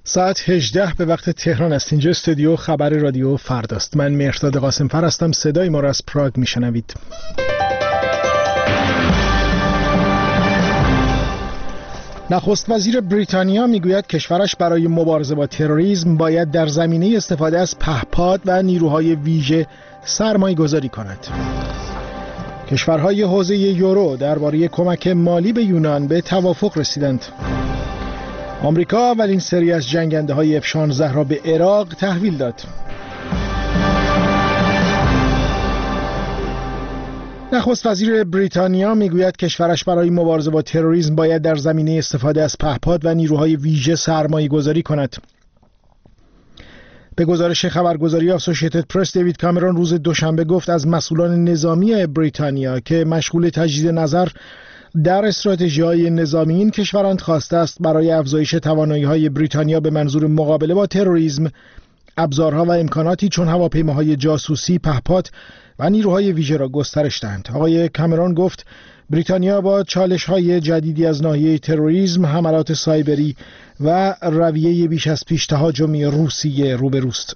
ساعت 18 به وقت تهران است. اینجا استودیو خبر رادیو فرداست. من مهرداد قاسم‌فر هستم. صدای ما را از پراگ میشنوید. نخست وزیر بریتانیا میگوید کشورش برای مبارزه با تروریسم باید در زمینه استفاده از پهپاد و نیروهای ویژه سرمایه گذاری کند. کشورهای حوزه یورو درباره کمک مالی به یونان به توافق رسیدند. آمریکا اولین سری از جنگنده‌های F-16 را به عراق تحویل داد. نخست وزیر بریتانیا میگوید کشورش برای مبارزه با تروریسم باید در زمینه استفاده از پهپاد و نیروهای ویژه سرمایه گذاری کند. به گزارش خبرگزاری آسوشیتد پرس، دیوید کامرون روز دوشنبه گفت از مسئولان نظامی بریتانیا که مشغول تجدید نظر در استراتژی‌های نظامی این کشورند خواسته است برای افزایش توانایی‌های بریتانیا به منظور مقابله با تروریسم ابزارها و امکاناتی چون هواپیماهای جاسوسی، پهپاد و نیروهای ویژه را گسترش دهند. آقای کامرون گفت بریتانیا با چالش‌های جدیدی از ناحیه تروریسم، حملات سایبری و رویه بیش از پیش تهاجمی روسیه روبروست.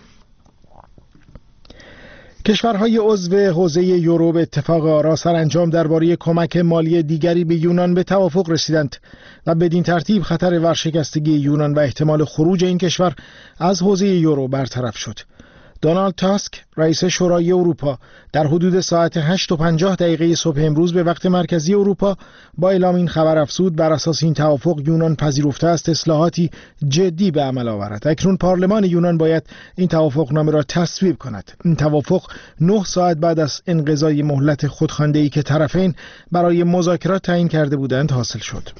کشورهای عضو حوزه یورو به اتفاق آرا سرانجام درباره کمک مالی دیگری به یونان به توافق رسیدند و بدین ترتیب خطر ورشکستگی یونان و احتمال خروج این کشور از حوزه یورو برطرف شد. دونالد تاسک، رئیس شورای اروپا، در حدود ساعت 8:50 صبح امروز به وقت مرکزی اروپا با اعلام این خبر افزود بر اساس این توافق یونان پذیرفته است اصلاحاتی جدی به عمل آورد. اکنون پارلمان یونان باید این توافقنامه را تصویب کند. این توافق 9 ساعت بعد از انقضای مهلت خودخوانده‌ای که طرفین برای مذاکرات تعیین کرده بودند حاصل شد.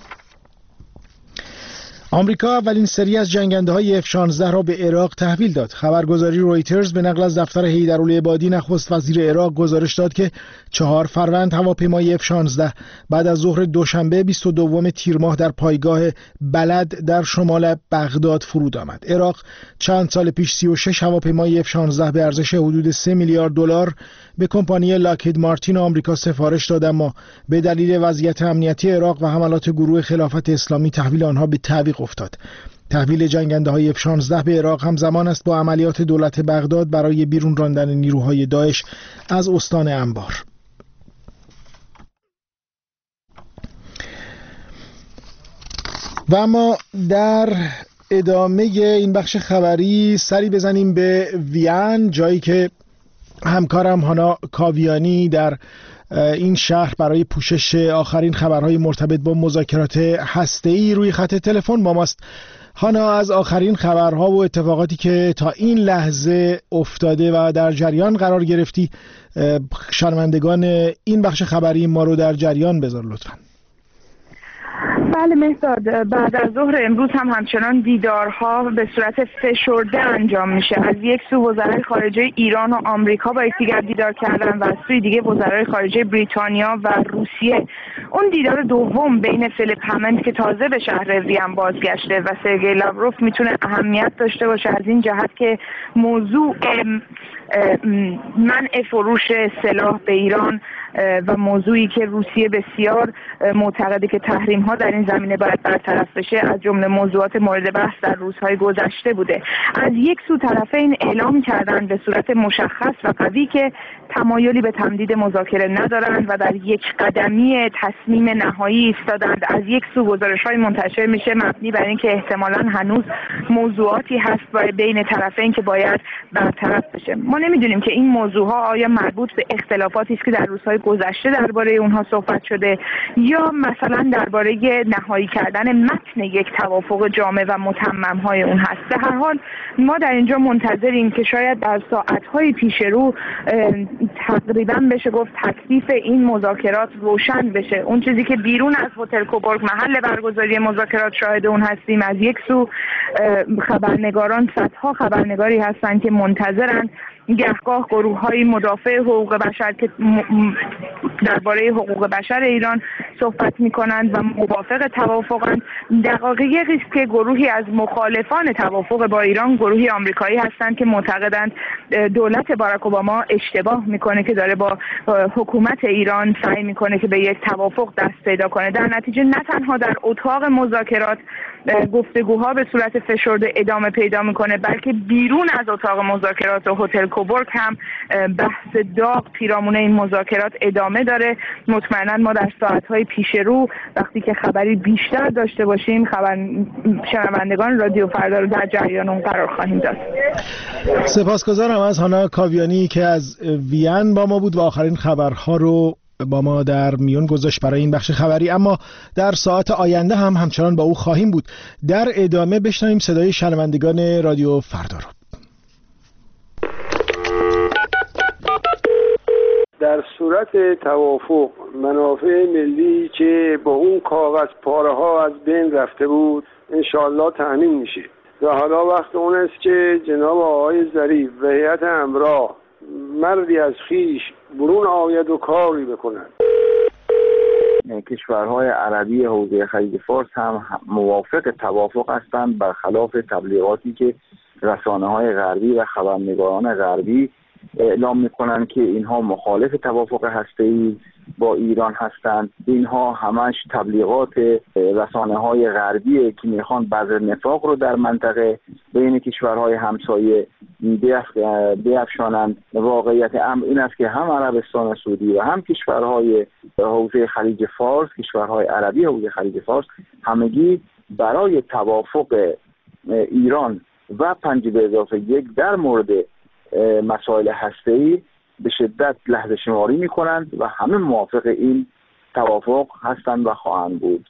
آمریکا اولین سری از جنگنده‌های F-16 را به عراق تحویل داد. خبرگزاری رویترز به نقل از دفتر حیدرالعبادی نخست وزیر عراق گزارش داد که 4 فروند هواپیمای F-16 بعد از ظهر دوشنبه 22 تیر ماه در پایگاه بلد در شمال بغداد فرود آمد. عراق چند سال پیش 36 هواپیمای F-16 به ارزش حدود 3 میلیارد دلار به کمپانی لاکهید مارتین آمریکا سفارش داد، اما به دلیل وضعیت امنیتی عراق و حملات گروه خلافت اسلامی تحویل آنها به تعویق افتاد. تحویل جنگنده‌های F-16 به عراق همزمان است با عملیات دولت بغداد برای بیرون راندن نیروهای داعش از استان انبار. و اما در ادامه این بخش خبری سری بزنیم به وین، جایی که همکارم هانا کاویانی در این شهر برای پوشش آخرین خبرهای مرتبط با مذاکرات هسته‌ای روی خط تلفن با ماست. هانا، از آخرین خبرها و اتفاقاتی که تا این لحظه افتاده و در جریان قرار گرفتی، شنوندگان این بخش خبری ما رو در جریان بذار لطفاً. بله مهداد، بعد از ظهر امروز هم همچنان دیدارها به صورت فشرده انجام میشه. از یک سو وزرای خارجه ایران و آمریکا با یکدیگر دیدار کردن و از سوی دیگه وزرای خارجه بریتانیا و روسیه. اون دیدار دوم بین فیلیپ همند که تازه به شهر وین بازگشته و سرگئی لاوروف میتونه اهمیت داشته باشه از این جهت که موضوع منع فروش سلاح به ایران و موضوعی که روسیه بسیار معتقده که تحریم ها در این زمینه باید برطرف بشه از جمله موضوعات مورد بحث در روزهای گذشته بوده. از یک سو طرفین اعلام کردند به صورت مشخص و قوی که تمایلی به تمدید مذاکره ندارند و در یک قدمی تصمیم نهایی ایستادند. از یک سو گزارش‌های منتشر میشه مبنی بر اینکه احتمالاً هنوز موضوعاتی هست بین طرفین که باید برطرف بشه. ما نمیدونیم که این موضوعها آیا مربوط به اختلافاتی است که در روزهای گذشته درباره اونها صحبت شده یا مثلا درباره نهایی کردن متن یک توافق جامع و متمم های اون هست. به هر حال ما در اینجا منتظریم که شاید در ساعت‌های پیش رو تقریبا بشه گفت تکلیف این مذاکرات روشن بشه. اون چیزی که بیرون از هتل کوبورگ محل برگزاری مذاکرات شاهد اون هستیم، از یک سو خبرنگاران، صدها خبرنگاری هستند که منتظرند گهگاه گروه‌های مدافع حقوق بشر که درباره حقوق بشر ایران صحبت می‌کنند و موافق توافقند. دقایقی است که گروهی از مخالفان توافق با ایران، گروهی آمریکایی هستند که معتقدند دولت باراک اوباما اشتباه میکنه که داره با حکومت ایران سعی میکنه که به یک توافق دست پیدا کنه. در نتیجه نه تنها در اتاق مذاکرات گفتگوها به صورت فشرده ادامه پیدا میکنه، بلکه بیرون از اتاق مذاکرات و هتل کوبورگ هم بحث داغ پیرامون این مذاکرات ادامه داره. مطمئنا ما در ساعت‌های پیش رو وقتی که خبری بیشتر داشته باشیم شنوندگان رادیو فردا رو در جریان اون قرار خواهیم داد. سپاسگزارم از هانا کاویانی که از وین با ما بود و آخرین خبرها رو با ما در میون گذاشت برای این بخش خبری، اما در ساعت آینده هم همچنان با او خواهیم بود. در ادامه بشنویم صدای شنوندگان رادیو فردا رو. در صورت توافق منافع ملی که با اون کاغذ پاره ها از بین رفته بود انشاءالله تأمین میشه و حالا وقت اون است که جناب آقای ظریف و هیئت همراه مردی از خیش برون آید و کاری بکنند. کشورهای عربی حوزه خلیج فارس هم موافق توافق هستند، برخلاف تبلیغاتی که رسانه‌های غربی و خبرنگاران غربی اعلام میکنند که اینها مخالف توافق هسته‌ای با ایران هستند. اینها همش تبلیغات رسانه‌های غربیه که میخوان بذر نفاق رو در منطقه بین کشورهای همسایه بیفشانند. واقعیت امر این است که هم عربستان سعودی و هم کشورهای حوزه خلیج فارس، کشورهای عربی حوزه خلیج فارس، همگی برای توافق ایران و 5+1 در مورد مسائل هسته‌ای به شدت لحظه شماری می‌کنند و همه موافق این توافق هستند و خواهند بود.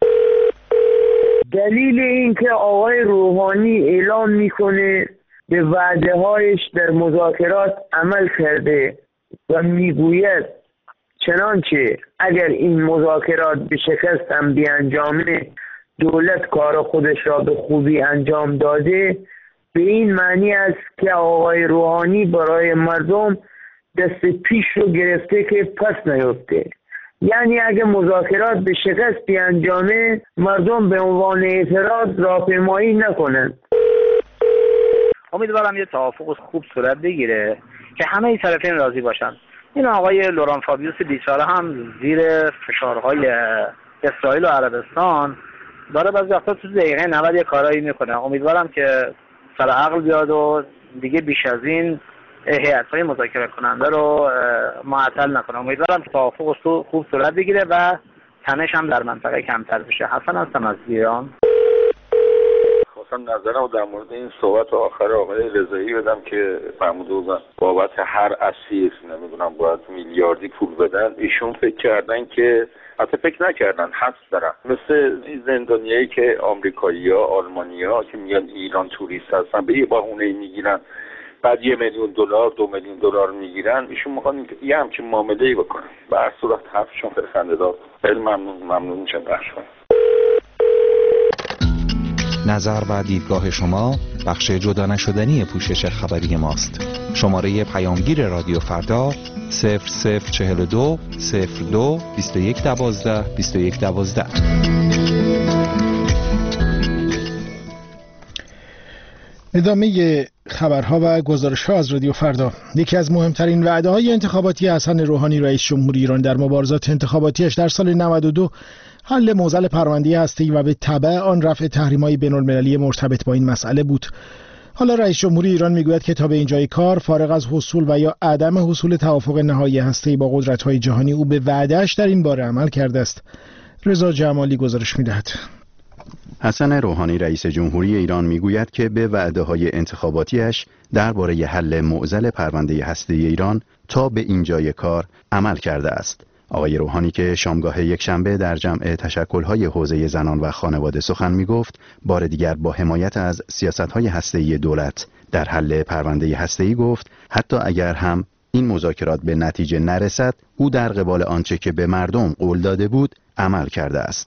دلیل این که آقای روحانی اعلام میکنه به وعده‌هایش در مذاکرات عمل کرده و میگوید چنانچه اگر این مذاکرات به شکست هم بیانجامه دولت کار خودش را به خوبی انجام داده، به این معنی است که آقای روحانی برای مردم دست پیش رو گرفته که پس نیفته. یعنی اگه مذاکرات به شکست بیانجامه مردم به عنوان اعتراض راهپیمایی نکنند. امیدوارم یه توافق خوب صورت بگیره که همه طرفین راضی باشن. این آقای لوران فابیوس بیچاره هم زیر فشارهای اسرائیل و عربستان داره بعضی وقتا تو دقیقه 90 یه کارایی میکنه. امیدوارم که سر عقل بیاد و دیگه بیش از این هیئت‌های مذاکره کننده رو معطل نکنه. امیدوارم توافق خوب صورت بگیره و تنش هم در منطقه کمتر بشه. حسن هستم از ایران. خواستم نظرم در مورد این صحبت آخر آقای رضایی بدم که فرموده بودن بابت هر اسیر نمیدونم باید میلیاردی پول بدن. ایشون فکر کردن که حتی فکر نکردن حس دارن، مثل زندانیایی که آمریکایی‌ها، آلمانی‌ها که میان ایران توریست هستن به یه بهونه میگیرن، بعد $1 میلیون $2 میلیون میگیرن. ایشون میخوان یه همچین معامله‌ای بکنن. به هر صورت حرفشون خیلی خنده‌دار. خیلی ممنون میشم بخش کنم. نظر و دیدگاه شما بخش جدا نشدنی پوشش خبری ماست. شماره پیامگیر رادیو فردا 0042 02 21 12 21 12. ادامه خبرها و گزارش‌ها از رادیو فردا. یکی از مهمترین وعده‌های انتخاباتی حسن روحانی رئیس جمهوری ایران در مبارزات انتخاباتیش در سال 92 حل معضل پرونده هسته‌ای و به تبع آن رفع تحریم‌های بین‌المللی مرتبط با این مسئله بود. حالا رئیس جمهوری ایران میگوید که تا به اینجای کار فارغ از حصول و یا عدم حصول توافق نهایی هسته‌ای با قدرت‌های جهانی او به وعده‌اش در این باره عمل کرده است. رضا جمالی گزارش می‌دهد. حسن روحانی رئیس جمهوری ایران میگوید که به وعده‌های انتخاباتیش درباره حل معضل پرونده هسته‌ای ایران تا به اینجای کار عمل کرده است. آقای روحانی که شامگاه یکشنبه در جمع تشکل‌های حوزه زنان و خانواده سخن می‌گفت، بار دیگر با حمایت از سیاست‌های هسته‌ای دولت در حل پرونده هسته‌ای گفت حتی اگر هم این مذاکرات به نتیجه نرسد، او در قبال آنچه که به مردم قول داده بود عمل کرده است.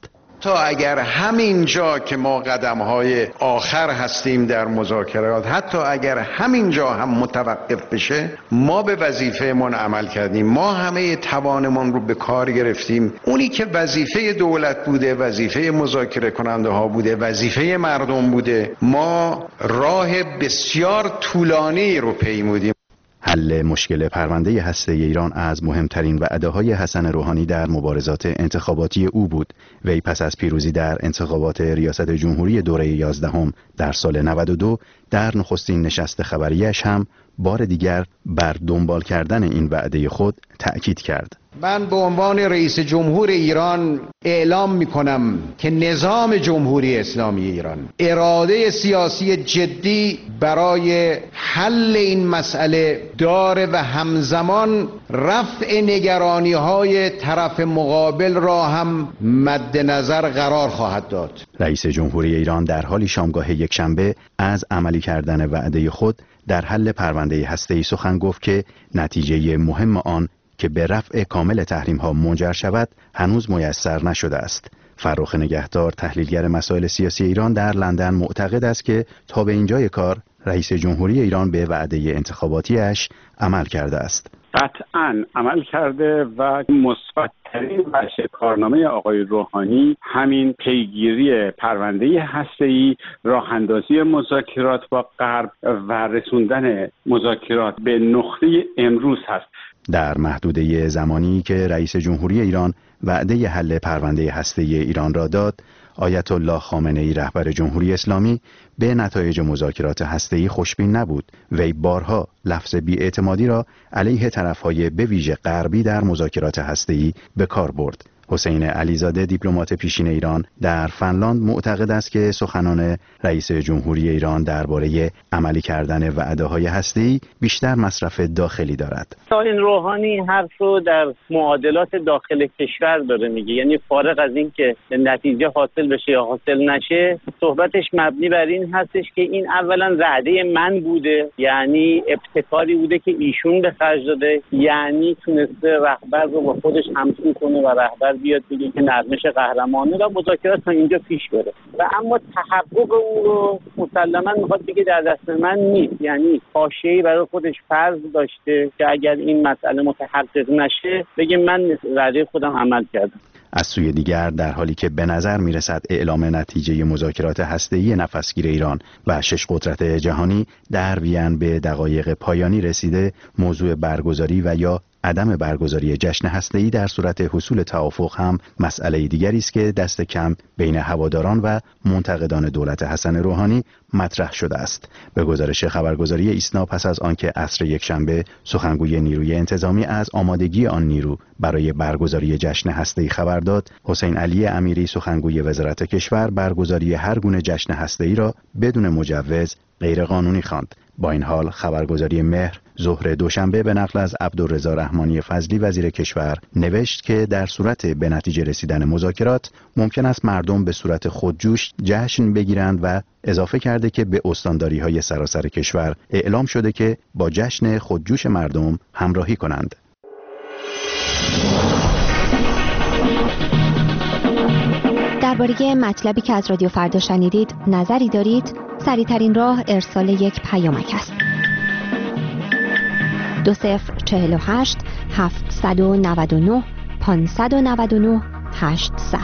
حتی اگر همین جا که ما قدم‌های آخر هستیم در مذاکرات، حتی اگر همین جا هم متوقف بشه، ما به وظیفه‌مون عمل کردیم. ما همه توانمون رو به کار گرفتیم. اونی که وظیفه دولت بوده، وظیفه مذاکره کننده ها بوده، وظیفه مردم بوده، ما راه بسیار طولانی رو پیمودیم. حل مشکل پرونده هسته ایران از مهمترین وعده‌های حسن روحانی در مبارزات انتخاباتی او بود. وی پس از پیروزی در انتخابات ریاست جمهوری دوره 11 در سال 92 در نخستین نشست خبریش هم بار دیگر بر دنبال کردن این وعده خود تأکید کرد. من به عنوان رئیس جمهور ایران اعلام می‌کنم که نظام جمهوری اسلامی ایران اراده سیاسی جدی برای حل این مسئله داره و همزمان رفع نگرانی‌های طرف مقابل را هم مد نظر قرار خواهد داد. رئیس جمهوری ایران در حالی شامگاه یکشنبه از عملی کردن وعده خود در حل پرونده هسته‌ای سخن گفت که نتیجه مهم آن که به رفع کامل تحریم‌ها منجر شود هنوز میسر نشده است. فرخ نگهدار تحلیلگر مسائل سیاسی ایران در لندن معتقد است که تا به اینجای کار رئیس جمهوری ایران به وعده انتخاباتیش عمل کرده است. قطعاً عمل کرده و مثبت‌ترین بخش کارنامه آقای روحانی همین پیگیری پرونده هسته‌ای، راه‌اندازی مذاکرات با غرب و رسوندن مذاکرات به نقطه امروز هست. در محدوده زمانی که رئیس جمهوری ایران وعده حل پرونده هسته‌ای ایران را داد، آیت الله خامنه‌ای رهبر جمهوری اسلامی به نتایج مذاکرات هسته‌ای خوشبین نبود. وی بارها لفظ بی‌اعتمادی را علیه طرف‌های به ویژه غربی در مذاکرات هسته‌ای به کار برد. حسین علیزاده دیپلمات پیشین ایران در فنلاند معتقد است که سخنان رئیس جمهوری ایران درباره عملی کردن وعده‌های هسته‌ای بیشتر مصرف داخلی دارد. این روحانی حرف رو در معادلات داخل کشور داره میگه، یعنی فارغ از این که نتیجه حاصل بشه یا حاصل نشه، صحبتش مبنی بر این هستش که این اولا وعده من بوده، یعنی ابتکاری بوده که ایشون به خرج داده، یعنی تونسته رهبر رو با خودش همسو کنه و رهبر بیاد بگه که نرمش قهرمانه و مذاکرات تا اینجا پیش بره. و اما تحقق اون رو مسلما میخواد بگه در دست من نیست، یعنی حاشیه‌ای برای خودش فرض داشته که اگر این مسئله متحقق نشه بگه من وعده خودم عمل کردم. از سوی دیگر در حالی که به نظر میرسد اعلام نتیجه مذاکرات هسته‌ای نفسگیر ایران و 6 قدرت جهانی در وین به دقایق پایانی رسیده، موضوع برگزاری و یا عدم برگزاری جشن هسته‌ای در صورت حصول توافق هم مسئله دیگری است که دست کم بین هواداران و منتقدان دولت حسن روحانی مطرح شده است. به گزارش خبرگزاری ایسنا پس از آنکه عصر یکشنبه سخنگوی نیروی انتظامی از آمادگی آن نیرو برای برگزاری جشن هسته‌ای خبر داد، حسین علی امیری سخنگوی وزارت کشور برگزاری هر گونه جشن هسته‌ای را بدون مجوز غیرقانونی خواند. با این حال خبرگزاری مهر ظهر دوشنبه به نقل از عبدالرضا رحمانی فضلی وزیر کشور نوشت که در صورت به نتیجه رسیدن مذاکرات ممکن است مردم به صورت خودجوش جشن بگیرند و اضافه کرده که به استانداری‌های سراسر کشور اعلام شده که با جشن خودجوش مردم همراهی کنند. درباره مطلبی که از رادیو فردا شنیدید نظری دارید؟ سریع‌ترین راه ارسال یک پیامک است. 2048 799 599 800.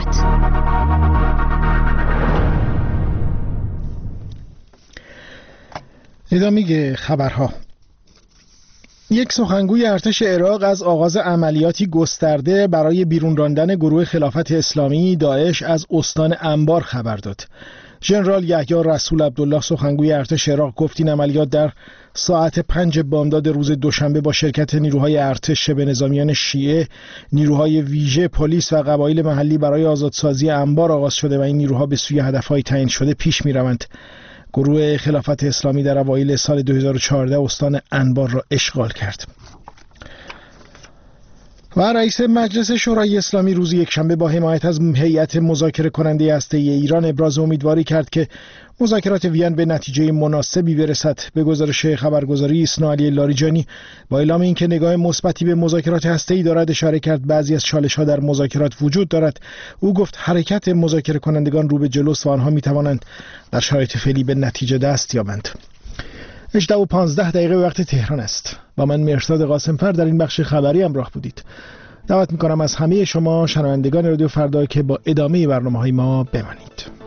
ادامه خبرها. یک سخنگوی ارتش عراق از آغاز عملیاتی گسترده برای بیرون راندن گروه خلافت اسلامی داعش از استان انبار خبر داد. ژنرال یحیی رسول عبدالله سخنگوی ارتش عراق گفت این عملیات در ساعت 5 بامداد روز دوشنبه با شرکت نیروهای ارتش شبه نظامیان شیعه، نیروهای ویژه، پلیس و قبایل محلی برای آزادسازی انبار آغاز شده و این نیروها به سوی هدفهای تعیین شده پیش می‌روند. گروه خلافت اسلامی در اوایل سال 2014 استان انبار را اشغال کرد. و رئیس مجلس شورای اسلامی روز یکشنبه با حمایت از هیئت مذاکره کننده هسته‌ای ایران ابراز امیدواری کرد که مذاکرات وین به نتیجه مناسبی برسد. به گزارش خبرگزاری اسنا علی لاریجانی با اعلام اینکه نگاه مثبتی به مذاکرات هسته‌ای دارد، اشاره کرد بعضی از چالش‌ها در مذاکرات وجود دارد. او گفت حرکت مذاکره کنندگان رو به جلوست و آنها می‌توانند در شرایط فعلی به نتیجه دست یابند. 18:15 وقت تهران است. با من مرشاد قاسمفر در این بخش خبری همراه بودید. دعوت می‌کنم از همه شما شنوندگان رادیو فردا که با ادامه برنامه‌های ما بمانید.